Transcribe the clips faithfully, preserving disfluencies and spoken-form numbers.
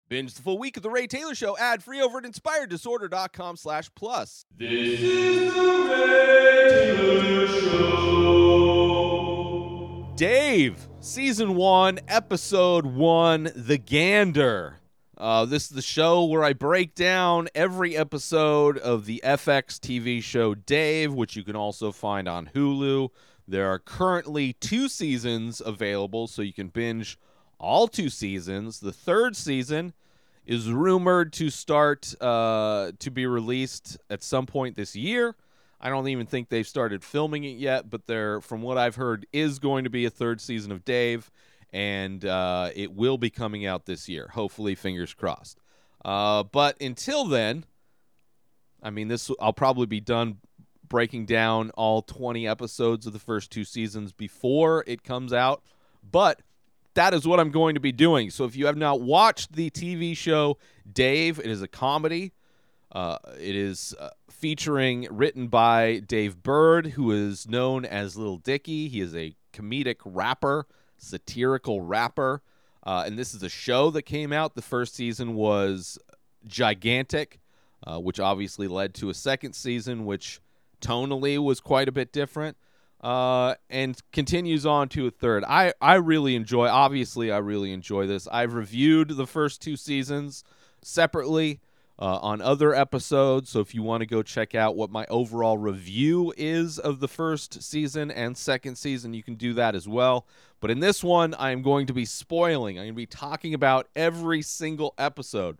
Binge the full week of The Ray Taylor Show ad-free over at inspireddisorder.com slash plus. This is The Ray Taylor Show. Dave, Season one, Episode one, The Gander. Uh, this is the show where I break down every episode of the F X T V show Dave, which you can also find on Hulu. There are currently two seasons available, so you can binge all two seasons. The third season is rumored to start uh, to be released at some point this year. I don't even think they've started filming it yet, but there, from what I've heard, is going to be a third season of Dave, and uh, it will be coming out this year. Hopefully, fingers crossed. Uh, but until then, I mean, this I'll probably be done breaking down all twenty episodes of the first two seasons before it comes out, but that is what I'm going to be doing. So if you have not watched the T V show Dave, it is a comedy. Uh, it is uh, featuring, written by Dave Burd, who is known as Lil Dicky. He is a comedic rapper, satirical rapper. Uh, and this is a show that came out. The first season was gigantic, uh, which obviously led to a second season, which tonally was quite a bit different. Uh, and continues on to a third. I, I really enjoy, obviously, I really enjoy this. I've reviewed the first two seasons separately uh, on other episodes, so if you want to go check out what my overall review is of the first season and second season, you can do that as well. But in this one, I am going to be spoiling. I'm going to be talking about every single episode.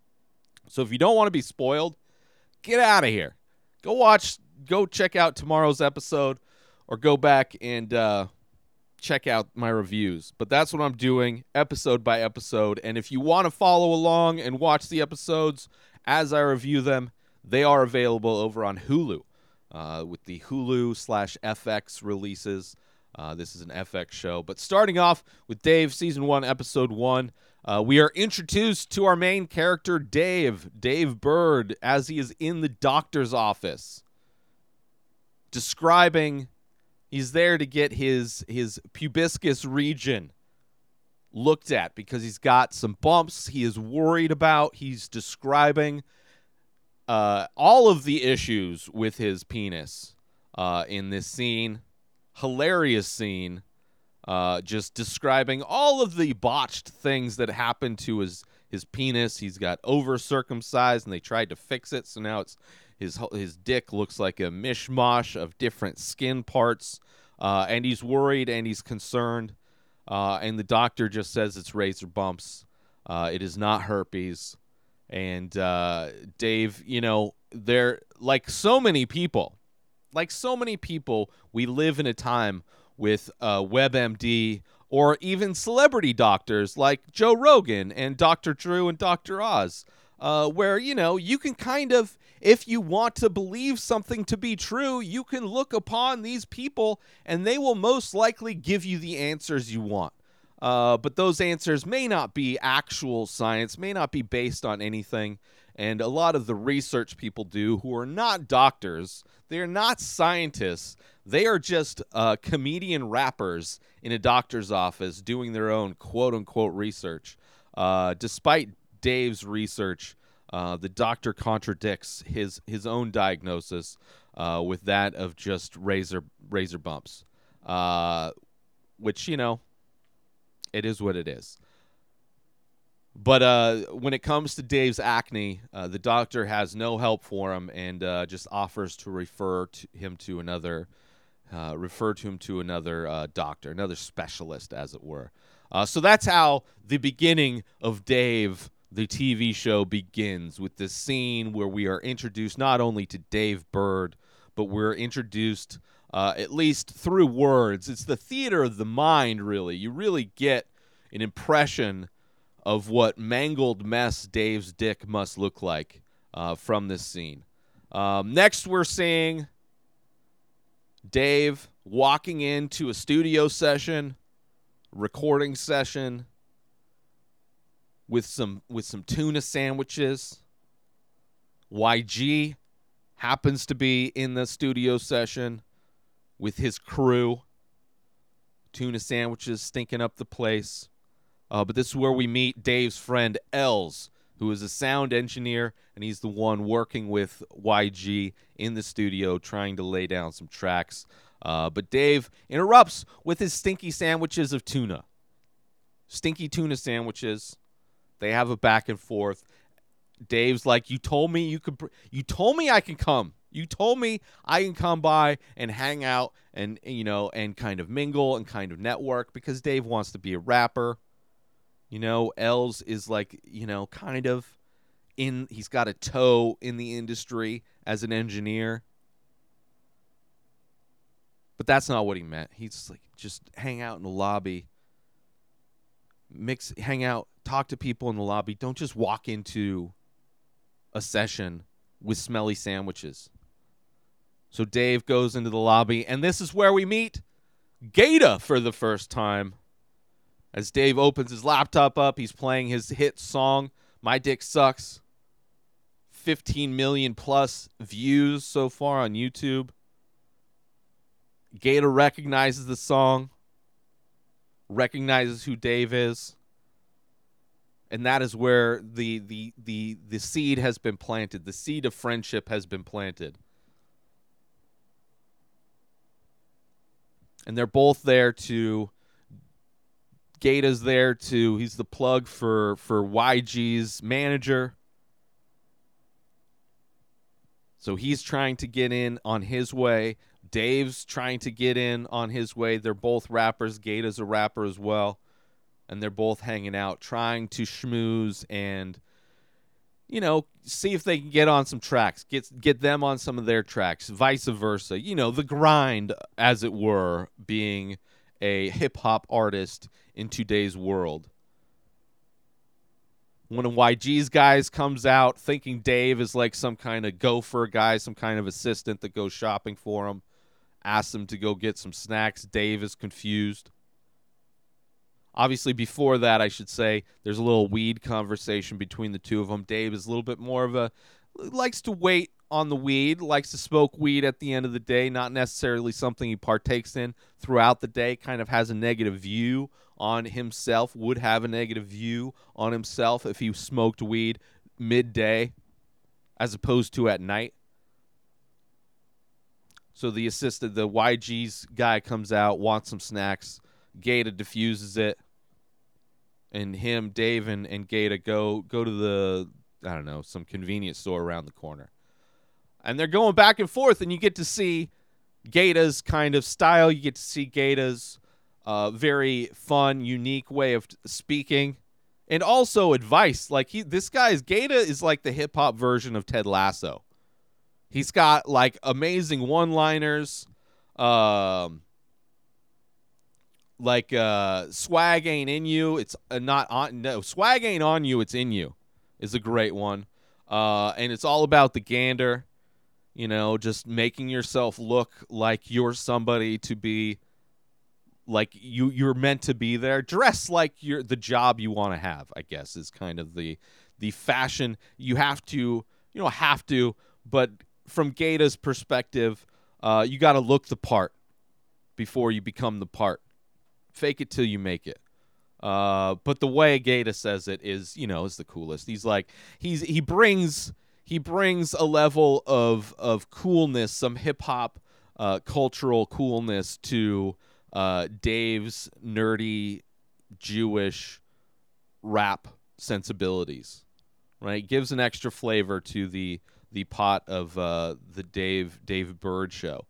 So if you don't want to be spoiled, get out of here. Go watch, go check out tomorrow's episode, or go back and uh, check out my reviews. But that's what I'm doing, episode by episode. And if you want to follow along and watch the episodes as I review them, they are available over on Hulu uh, with the Hulu slash F X releases. Uh, this is an F X show. But starting off with Dave, Season one, Episode one, uh, we are introduced to our main character, Dave, Dave Burd, as he is in the doctor's office, describing... He's there to get his his pubiscus region looked at because he's got some bumps he is worried about. He's describing uh, all of the issues with his penis uh, in this scene. Hilarious scene. Uh, just describing all of the botched things that happened to his, his penis. He's got over-circumcised, and they tried to fix it, so now it's his his dick looks like a mishmash of different skin parts, uh, and he's worried and he's concerned, uh, and the doctor just says it's razor bumps. Uh, it is not herpes, and uh, Dave, you know, they're like so many people, like so many people, we live in a time with uh, WebMD or even celebrity doctors like Joe Rogan and Doctor Drew and Doctor Oz, uh, where, you know, you can kind of, if you want to believe something to be true, you can look upon these people and they will most likely give you the answers you want. Uh, but those answers may not be actual science, may not be based on anything. And a lot of the research people do who are not doctors, they're not scientists. They are just uh, comedian rappers in a doctor's office doing their own quote-unquote research. Uh, despite Dave's research, uh, the doctor contradicts his his own diagnosis uh, with that of just razor razor bumps, uh, which, you know, it is what it is. But uh, when it comes to Dave's acne, uh, the doctor has no help for him and uh, just offers to refer to him to another, uh, refer to him to another uh, doctor, another specialist, as it were. Uh, so that's how the beginning of Dave, the T V show, begins, with this scene where we are introduced not only to Dave Burd, but we're introduced uh, at least through words. It's the theater of the mind, really. You really get an impression of what mangled mess Dave's dick must look like uh, from this scene. Um, next, we're seeing Dave walking into a studio session, recording session, with some with some tuna sandwiches. Y G happens to be in the studio session with his crew. Tuna sandwiches stinking up the place. Uh, but this is where we meet Dave's friend Els, who is a sound engineer, and he's the one working with Y G in the studio trying to lay down some tracks. Uh, but Dave interrupts with his stinky sandwiches of tuna. Stinky tuna sandwiches. They have a back and forth. Dave's like, you told me you could, you told me I can come. You told me I can come by and hang out and, you know, and kind of mingle and kind of network, because Dave wants to be a rapper. You know, Els is like, you know, kind of in, he's got a toe in the industry as an engineer. But that's not what he meant. He's just like, just hang out in the lobby, mix, hang out, talk to people in the lobby. Don't just walk into a session with smelly sandwiches. So Dave goes into the lobby, and this is where we meet Gata for the first time. As Dave opens his laptop up, he's playing his hit song, My Dick Sucks. fifteen million plus views so far on YouTube. Gata recognizes the song, recognizes who Dave is. And that is where the, the the the seed has been planted. The seed of friendship has been planted. And they're both there to... Gata's there to... He's the plug for, for Y G's manager. So he's trying to get in on his way. Dave's trying to get in on his way. They're both rappers. Gata's a rapper as well. And they're both hanging out, trying to schmooze and, you know, see if they can get on some tracks, get get them on some of their tracks, vice versa. You know, the grind, as it were, being a hip-hop artist in today's world. One of Y G's guys comes out thinking Dave is like some kind of gopher guy, some kind of assistant that goes shopping for him, asks him to go get some snacks. Dave is confused. Obviously, before that, I should say, there's a little weed conversation between the two of them. Dave is a little bit more of a, likes to wait on the weed, likes to smoke weed at the end of the day, not necessarily something he partakes in throughout the day, kind of has a negative view on himself, would have a negative view on himself if he smoked weed midday as opposed to at night. So the assistant, the Y G's guy comes out, wants some snacks. Gata diffuses it. And him, Dave, and, and Gata go go to the, I don't know, some convenience store around the corner. And they're going back and forth, and you get to see Gata's kind of style. You get to see Gata's uh, very fun, unique way of t- speaking. And also advice. Like, he, this guy is, Gata is like the hip-hop version of Ted Lasso. He's got, like, amazing one-liners. Um... Like, uh, swag ain't in you. It's uh, not on. No, swag ain't on you. It's in you is a great one. Uh, and it's all about the gander, you know, just making yourself look like you're somebody to be, like you, you're meant to be there. Dress like you're the job you want to have, I guess, is kind of the, the fashion. You have to, you don't have to, but from Gata's perspective, uh, you got to look the part before you become the part. Fake it till you make it. Uh, but the way Gata says it is, you know, is the coolest. He's like, he's he brings he brings a level of of coolness, some hip hop uh, cultural coolness to uh, Dave's nerdy Jewish rap sensibilities. Right, gives an extra flavor to the the pot of uh, the Dave Dave Bird show.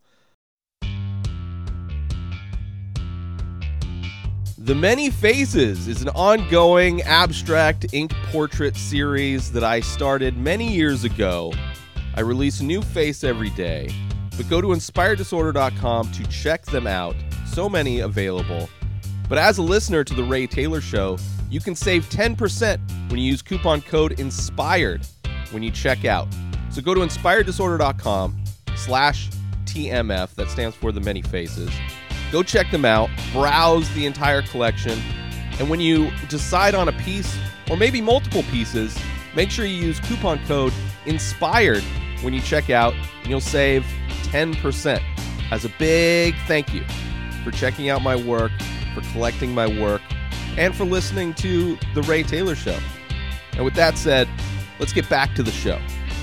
The Many Faces is an ongoing abstract ink portrait series that I started many years ago. I release a new face every day, but go to inspired disorder dot com to check them out. So many available. But as a listener to The Ray Taylor Show, you can save ten percent when you use coupon code INSPIRED when you check out. So go to inspired disorder dot com slash T M F, that stands for The Many Faces. Go check them out, browse the entire collection, and when you decide on a piece, or maybe multiple pieces, make sure you use coupon code INSPIRED when you check out, and you'll save ten percent. As a big thank you for checking out my work, for collecting my work, and for listening to The Ray Taylor Show. And with that said, let's get back to the show.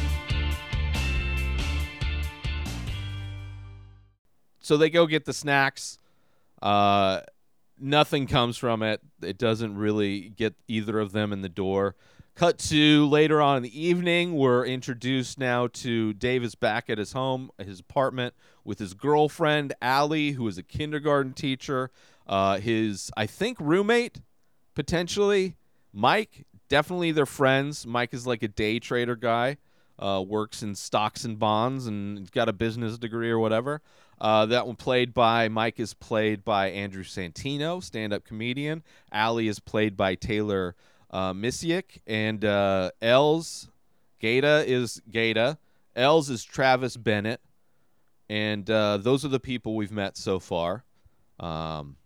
So they go get the snacks. Uh, nothing comes from it. It doesn't really get either of them in the door. Cut to later on in the evening. We're introduced now to Dave is back at his home, his apartment, with his girlfriend, Allie, who is a kindergarten teacher. Uh, his, I think, roommate, potentially, Mike. Definitely they're friends. Mike is like a day trader guy, uh, works in stocks and bonds, and got a business degree or whatever. Uh, that one played by, Mike is played by Andrew Santino, stand-up comedian. Allie is played by Taylor Uh, Misiak, and uh, Els, Gata is Gata. Els is Travis Bennett, and uh, those are the people we've met so far. Um,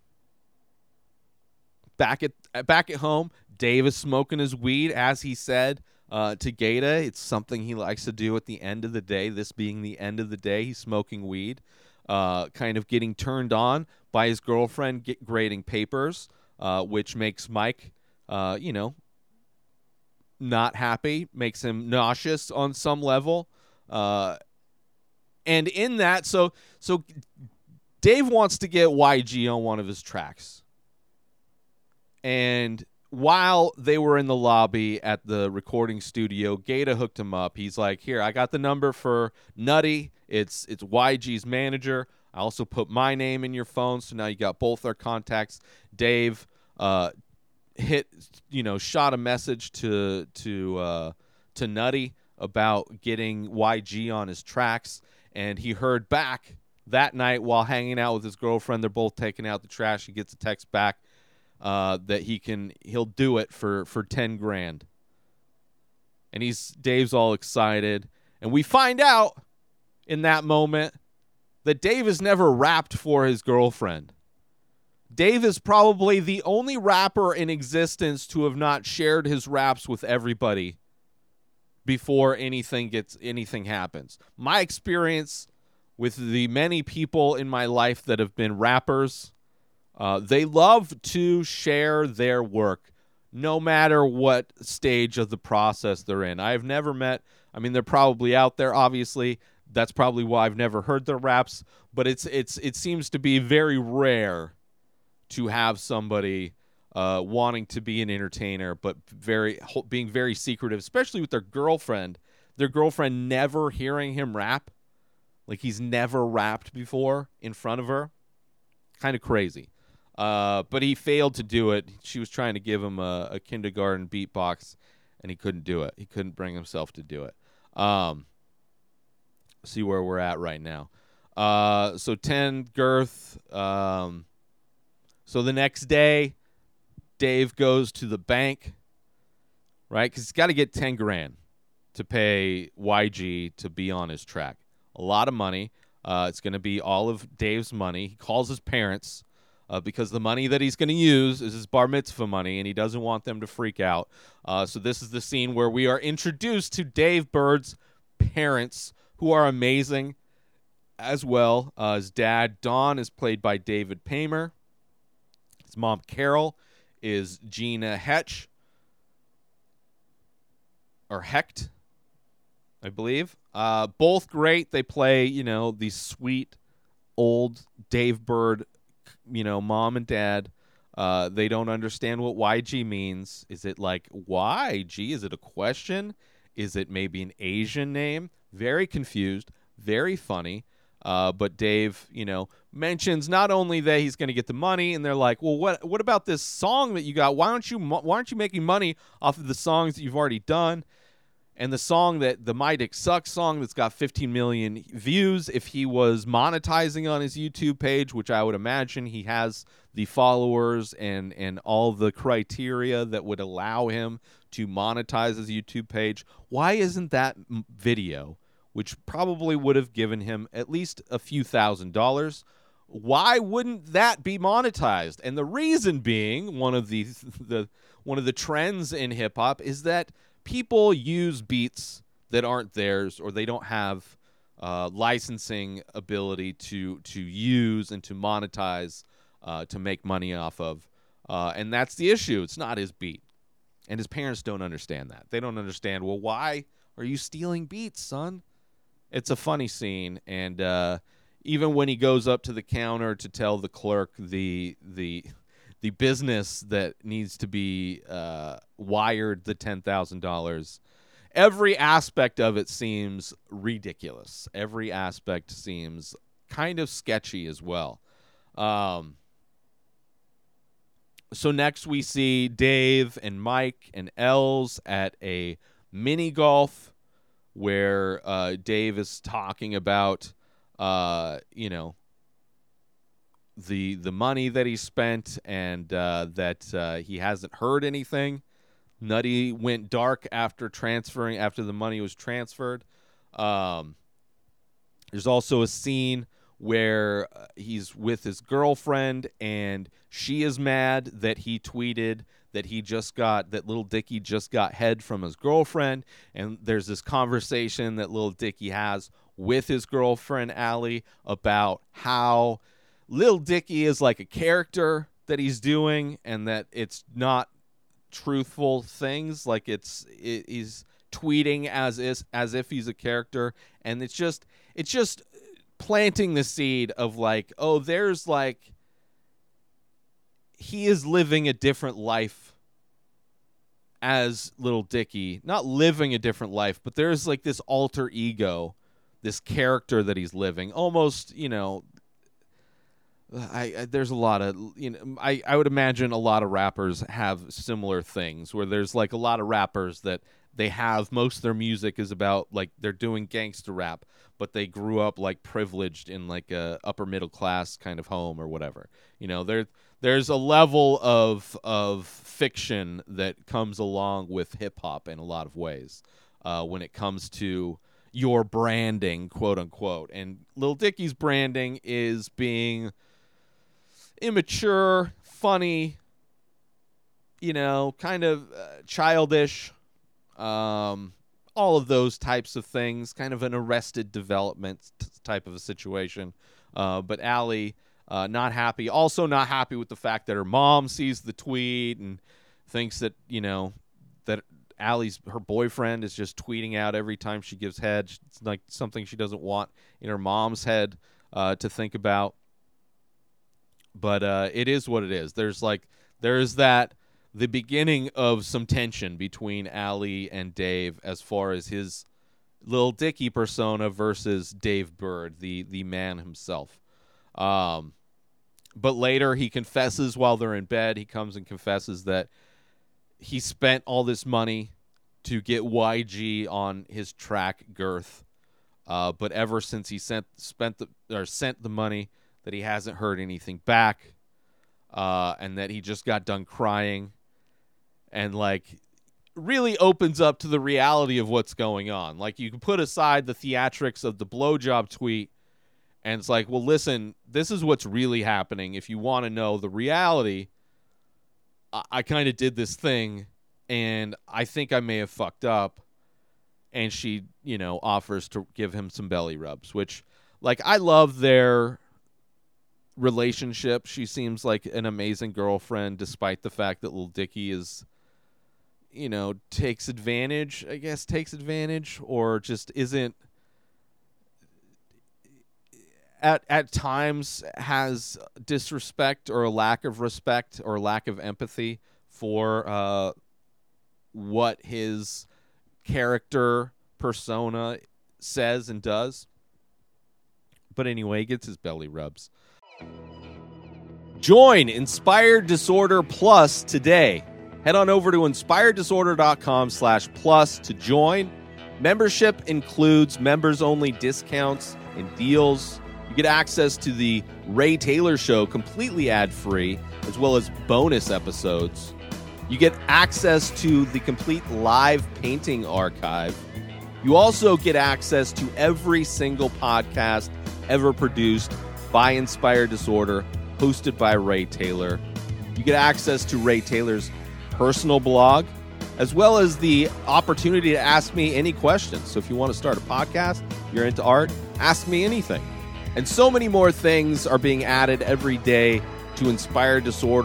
back at back at home, Dave is smoking his weed, as he said uh, to Gata. It's something he likes to do at the end of the day. This being the end of the day, he's smoking weed, uh, kind of getting turned on by his girlfriend get grading papers, uh, which makes Mike. Uh, you know, not happy, makes him nauseous on some level. Uh, and in that, so so Dave wants to get Y G on one of his tracks. And while they were in the lobby at the recording studio, Gata hooked him up. He's like, here, I got the number for Nutty. It's, it's Y G's manager. I also put my name in your phone, so now you got both our contacts. Dave, uh, hit, you know, shot a message to to uh, to Nutty about getting Y G on his tracks, and he heard back that night while hanging out with his girlfriend. They're both taking out the trash. He gets a text back uh, that he can he'll do it for for ten grand, and he's Dave's all excited, and we find out in that moment that Dave has never rapped for his girlfriend. Dave is probably the only rapper in existence to have not shared his raps with everybody before anything gets anything happens. My experience with the many people in my life that have been rappers, uh, they love to share their work, no matter what stage of the process they're in. I've never met, I mean, they're probably out there, obviously. That's probably why I've never heard their raps, but it's it's it seems to be very rare to have somebody uh, wanting to be an entertainer, but very being very secretive, especially with their girlfriend. Their girlfriend never hearing him rap, like he's never rapped before in front of her. Kind of crazy. Uh, but he failed to do it. She was trying to give him a, a kindergarten beatbox, and he couldn't do it. He couldn't bring himself to do it. Um, see where we're at right now. Uh, so ten, Girth... Um, So the next day, Dave goes to the bank, right? Because he's got to get ten grand to pay Y G to be on his track. A lot of money. Uh, it's going to be all of Dave's money. He calls his parents uh, because the money that he's going to use is his bar mitzvah money, and he doesn't want them to freak out. Uh, so this is the scene where we are introduced to Dave Bird's parents, who are amazing as well. Uh, his dad, Don, is played by David Paymer. His mom, Carol, is Gina Hetch, or Hecht, I believe. Uh, both great. They play, you know, these sweet old Dave Bird, you know, mom and dad. Uh, they don't understand what Y G means. Is it like Y G? Is it a question? Is it maybe an Asian name? Very confused, very funny. Uh, but Dave, you know, mentions not only that he's going to get the money, and they're like, well, what what about this song that you got? Why aren't you why aren't you making money off of the songs that you've already done? And the song that the My Dick Sucks song that's got fifteen million views, if he was monetizing on his YouTube page, which I would imagine he has the followers and, and all the criteria that would allow him to monetize his YouTube page, why isn't that m- video, which probably would have given him at least a few thousand dollars, why wouldn't that be monetized? And the reason being, one of the the one of the trends in hip hop is that people use beats that aren't theirs, or they don't have uh, licensing ability to to use and to monetize, uh, to make money off of. Uh, and that's the issue. It's not his beat. And his parents don't understand that. They don't understand, well, why are you stealing beats, son? It's a funny scene. And uh, even when he goes up to the counter to tell the clerk the the the business that needs to be uh, wired the ten thousand dollars, every aspect of it seems ridiculous. Every aspect seems kind of sketchy as well. Um, so next we see Dave and Mike and Els at a mini golf where uh, Dave is talking about, uh, you know, the the money that he spent and uh, that uh, he hasn't heard anything. Nutty went dark after transferring, after the money was transferred. Um, there's also a scene where uh, he's with his girlfriend, and she is mad that he tweeted that he just got, that Little Dicky just got head from his girlfriend, and there's this conversation that Little Dicky has with his girlfriend, Allie, about how Little Dicky is like a character that he's doing, and that it's not truthful things, like it's it, he's tweeting as is as if he's a character, and it's just it's just planting the seed of like, oh, there's like, he is living a different life as Little Dicky, not living a different life, but there's like this alter ego, this character that he's living, almost, you know, I, I there's a lot of, you know, I, I would imagine a lot of rappers have similar things where there's like a lot of rappers that they have, most of their music is about like they're doing gangster rap, but they grew up like privileged in like a upper middle class kind of home or whatever. You know, there there's a level of of fiction that comes along with hip hop in a lot of ways uh, when it comes to your branding, quote unquote. And Lil Dicky's branding is being immature, funny, you know, kind of uh, childish, um, all of those types of things, kind of an Arrested Development t- type of a situation. Uh, but Allie, uh, not happy. Also not happy with the fact that her mom sees the tweet and thinks that, you know, that Allie's, her boyfriend is just tweeting out every time she gives head. It's like something she doesn't want in her mom's head uh, to think about. But uh, it is what it is. There's like, there's that, the beginning of some tension between Allie and Dave as far as his Lil Dicky persona versus Dave Bird, the the man himself. Um, but later he confesses while they're in bed. He comes and confesses that he spent all this money to get Y G on his track Girth. Uh, but ever since he sent spent the or sent the money, that he hasn't heard anything back, uh, and that he just got done crying, and like really opens up to the reality of what's going on. Like, you can put aside the theatrics of the blowjob tweet, and it's like, well, listen, this is what's really happening. If you want to know the reality, I, I kind of did this thing, and I think I may have fucked up. And she, you know, offers to give him some belly rubs, which, like, I love their relationship. She seems like an amazing girlfriend, despite the fact that Lil Dicky is, you know, takes advantage, I guess, takes advantage, or just isn't, at at times has disrespect or a lack of respect or lack of empathy for uh, what his character persona says and does. But anyway, he gets his belly rubs. Join Inspired Disorder Plus today. Head on over to inspireddisorder.com slash plus to join. Membership includes members-only discounts and deals. You get access to the Ray Taylor Show completely ad-free, as well as bonus episodes. You get access to the complete live painting archive. You also get access to every single podcast ever produced by Inspired Disorder, hosted by Ray Taylor. You get access to Ray Taylor's personal blog, as well as the opportunity to ask me any questions. So if you want to start a podcast, you're into art, ask me anything. And so many more things are being added every day to Inspired Disorder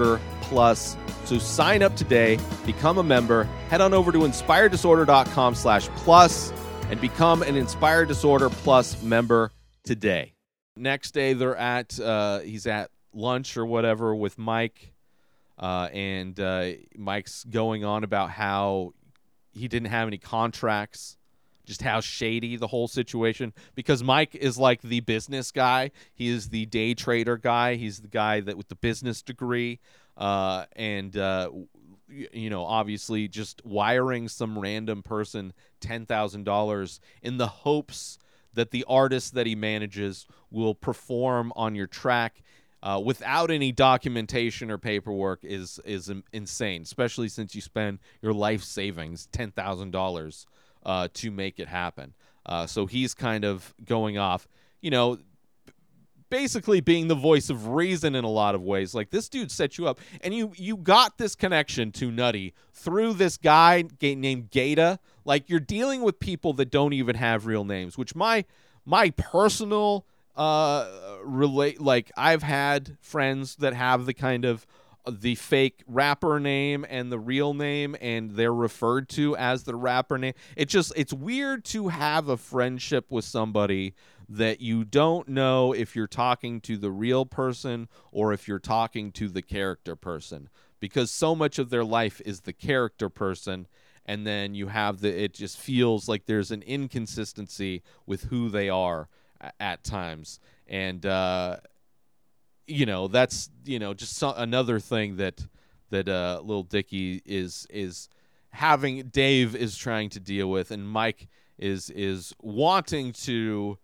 plus. So sign up today, become a member, head on over to inspired disorder dot com slash plus and become an Inspired Disorder Plus member today. Next day, they're at, uh, he's at lunch or whatever with Mike, uh, and uh, Mike's going on about how he didn't have any contracts, just how shady the whole situation, because Mike is like the business guy. He is the day trader guy. He's the guy that with the business degree, uh, and uh, you know, obviously just wiring some random person ten thousand dollars in the hopes that the artist that he manages will perform on your track uh, without any documentation or paperwork is is insane, especially since you spend your life savings, ten thousand dollars, uh, to make it happen. Uh, so he's kind of going off, you know, basically being the voice of reason in a lot of ways. Like, this dude set you up, and you you got this connection to Nutty through this guy named Gata. Like, you're dealing with people that don't even have real names, which my my personal uh relate like I've had friends that have the kind of the fake rapper name and the real name, and they're referred to as the rapper name. It just it's weird to have a friendship with somebody that you don't know if you're talking to the real person or if you're talking to the character person, because so much of their life is the character person, and then you have the it just feels like there's an inconsistency with who they are a- at times. And uh you know, that's, you know, just so, another thing that that uh Lil Dicky is is having Dave is trying to deal with, and Mike is is wanting to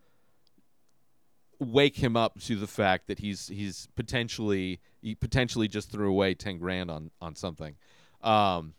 wake him up to the fact that he's he's potentially he potentially just threw away ten grand on on something. Um,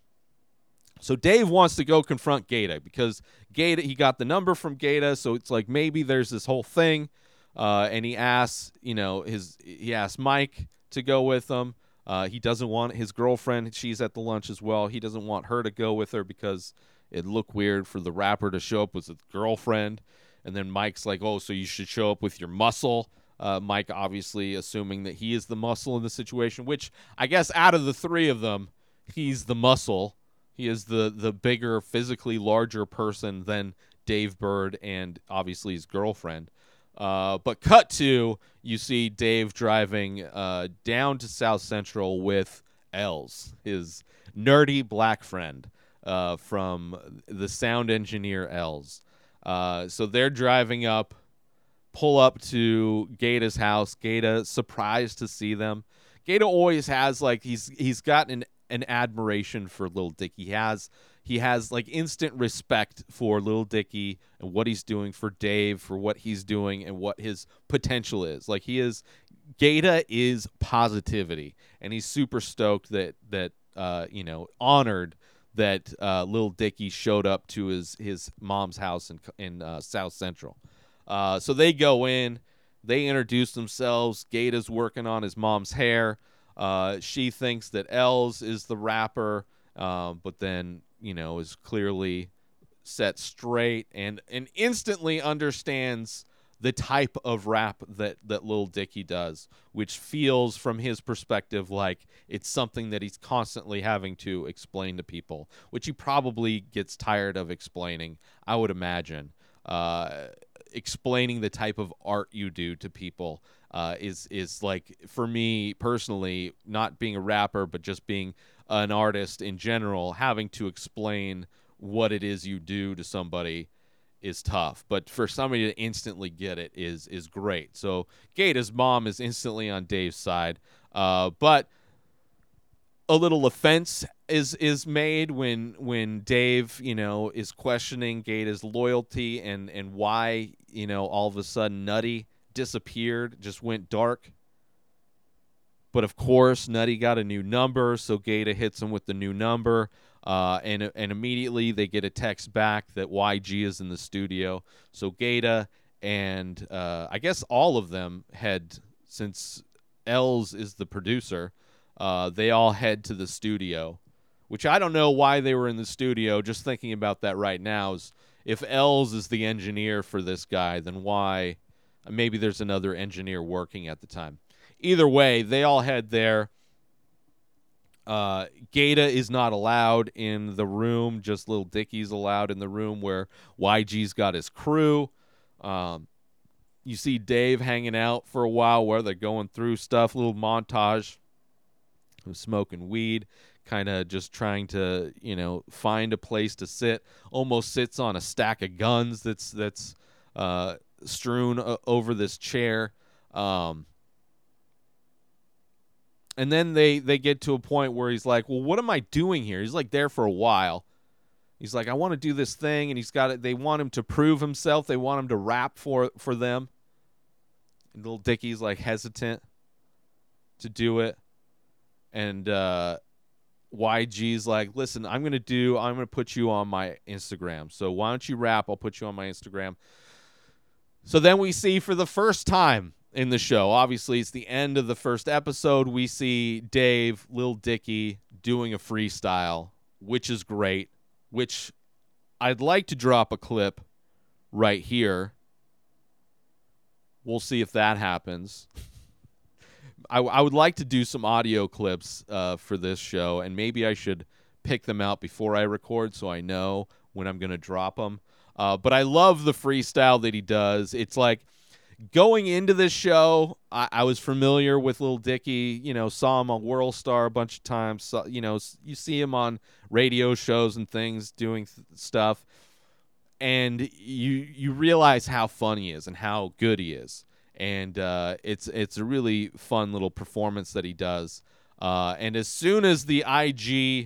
so Dave wants to go confront Gata because Gata he got the number from Gata, so it's like maybe there's this whole thing. Uh, and he asks, you know, his he asks Mike to go with him. Uh, he doesn't want his girlfriend. She's at the lunch as well. He doesn't want her to go with her because it'd look weird for the rapper to show up with his girlfriend. And then Mike's like, oh, so you should show up with your muscle. Uh, Mike obviously assuming that he is the muscle in the situation, which I guess out of the three of them, he's the muscle. He is the, the bigger, physically larger person than Dave Bird and obviously his girlfriend. Uh, but cut to, you see Dave driving uh, down to South Central with Els, his nerdy black friend uh, from the sound engineer Els. Uh, so they're driving up, pull up to Gata's house. Gata surprised to see them. Gata always has like he's he's got an an admiration for Lil Dicky. He has he has like instant respect for Lil Dicky and what he's doing, for Dave, for what he's doing and what his potential is. Like he is Gata is positivity, and he's super stoked that that uh, you know, honored that uh, Lil Dicky showed up to his his mom's house in in uh, South Central. Uh, so they go in, they introduce themselves. Gata's working on his mom's hair. Uh, she thinks that Els is the rapper, uh, but then, you know, is clearly set straight and, and instantly understands the type of rap that, that Lil Dicky does, which feels from his perspective like it's something that he's constantly having to explain to people, which he probably gets tired of explaining, I would imagine. Uh, explaining the type of art you do to people uh, is is like, for me personally, not being a rapper, but just being an artist in general, having to explain what it is you do to somebody is tough. But for somebody to instantly get it is is great. So Gata's mom is instantly on Dave's side, uh, but a little offense is is made when when Dave, you know, is questioning Gata's loyalty and and why, you know, all of a sudden Nutty disappeared, just went dark. But of course, Nutty got a new number, so Gata hits him with the new number, uh, and and immediately they get a text back that Y G is in the studio. So Gata and uh, I guess all of them head, since Els is the producer, uh, they all head to the studio, which I don't know why they were in the studio. Just thinking about that right now is, if Els is the engineer for this guy, then why? Maybe there's another engineer working at the time. Either way, they all head there. Uh, Gata is not allowed in the room. Just Lil Dicky's allowed in the room where Y G's got his crew. Um, you see Dave hanging out for a while where they're going through stuff, little montage of smoking weed, kind of just trying to, you know, find a place to sit. Almost sits on a stack of guns that's that's uh, strewn uh, over this chair. Um, And then they, they get to a point where he's like, well, what am I doing here? He's like there for a while. He's like, I want to do this thing. And he's got it. They want him to prove himself. They want him to rap for, for them. And Lil Dicky's like hesitant to do it. And uh, Y G's like, listen, I'm going to do, I'm going to put you on my Instagram. So why don't you rap? I'll put you on my Instagram. So then we see for the first time in the show, obviously it's the end of the first episode, we see Dave, Lil Dicky doing a freestyle, which is great, which I'd like to drop a clip right here. We'll see if that happens. I, I would like to do some audio clips uh, for this show, and maybe I should pick them out before I record so I know when I'm going to drop them. Uh, but I love the freestyle that he does. It's like, going into this show, I, I was familiar with Lil Dicky, you know, saw him on World Star a bunch of times. Saw, you know, you see him on radio shows and things doing th- stuff, and you you realize how fun he is and how good he is. And uh, it's it's a really fun little performance that he does. Uh, and as soon as the I G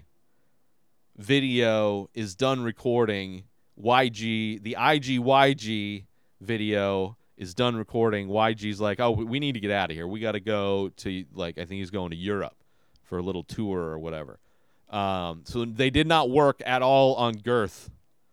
video is done recording, Y G, the I G Y G video is done recording, Y G's like, oh, we need to get out of here. We got to go to, like, I think he's going to Europe for a little tour or whatever. Um, so they did not work at all on Girth.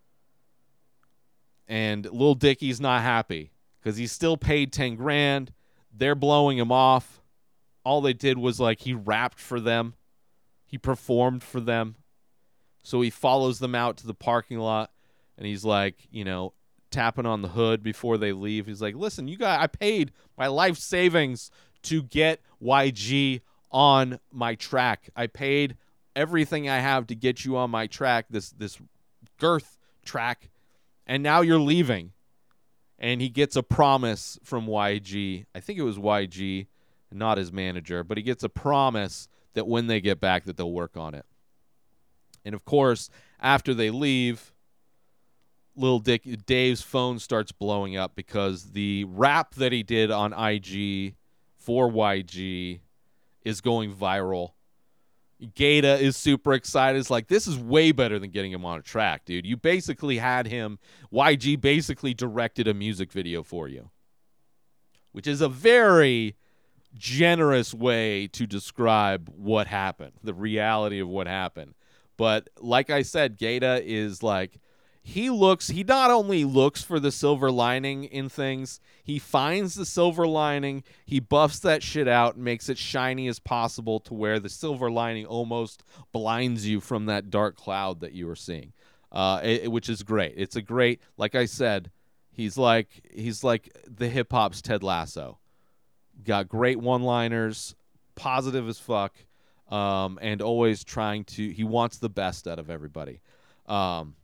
And Lil Dicky's not happy because he's still paid ten grand. They're blowing him off. All they did was, like, he rapped for them. He performed for them. So he follows them out to the parking lot, and he's like, you know, tapping on the hood before they leave. He's like, listen, you guys, I paid my life savings to get Y G on my track. I paid everything I have to get you on my track, this this Girth track, and now you're leaving. And he gets a promise from Y G. I think it was Y G, not his manager, but he gets a promise that when they get back that they'll work on it. And of course, after they leave, Lil Dick, Dave's phone starts blowing up because the rap that he did on I G for Y G is going viral. Gata is super excited. It's like, this is way better than getting him on a track, dude. You basically had him, Y G basically directed a music video for you, which is a very generous way to describe what happened, the reality of what happened. But like I said, Gata is like, He looks, he not only looks for the silver lining in things, he finds the silver lining, he buffs that shit out and makes it shiny as possible to where the silver lining almost blinds you from that dark cloud that you were seeing, uh, it, which is great. It's a great, like I said, he's like, he's like the hip hop's Ted Lasso. Got great one-liners, positive as fuck, um, and always trying to, he wants the best out of everybody. Um,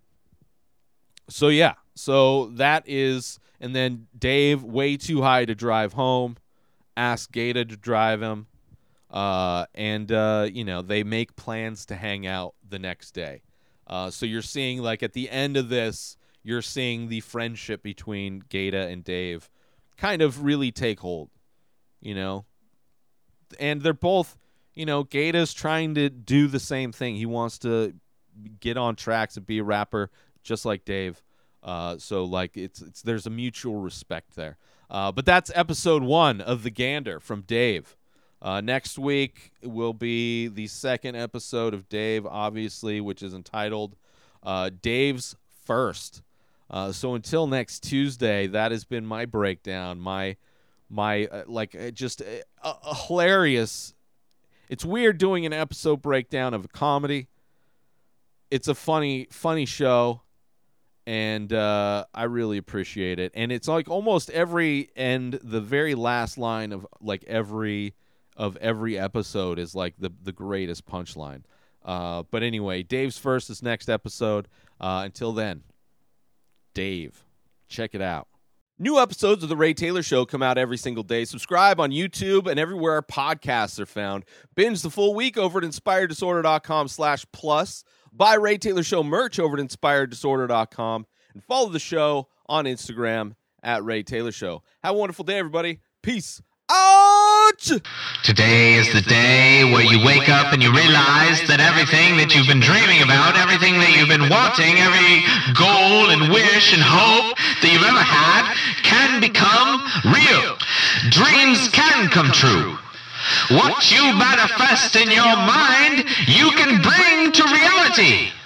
So, yeah, so that is, and then Dave, way too high to drive home, asks Gata to drive him, uh, and, uh, you know, they make plans to hang out the next day. Uh, so you're seeing, like, at the end of this, you're seeing the friendship between Gata and Dave kind of really take hold, you know? And they're both, you know, Gata's trying to do the same thing. He wants to get on tracks and be a rapper just like Dave. Uh, so like it's it's there's a mutual respect there. Uh, but that's episode one of The Gander from Dave. Uh, next week will be the second episode of Dave, obviously, which is entitled uh, Dave's First. Uh, so until next Tuesday, that has been my breakdown. My my uh, like uh, just a, a hilarious. It's weird doing an episode breakdown of a comedy. It's a funny funny show. And uh, I really appreciate it. And it's like almost every end, the very last line of like every of every episode is like the the greatest punchline. Uh, but anyway, Dave's First is next episode. Uh, until then, Dave, check it out. New episodes of The Ray Taylor Show come out every single day. Subscribe on YouTube and everywhere our podcasts are found. Binge the full week over at inspired disorder dot com slash plus. Buy Ray Taylor Show merch over at inspired disorder dot com. And follow the show on Instagram at Ray Taylor Show. Have a wonderful day, everybody. Peace out! Today is the day where you wake up and you realize that everything that you've been dreaming about, everything that you've been wanting, every goal and wish and hope that you've ever had can become real. Dreams can come true. What you manifest in your mind, you can bring to reality.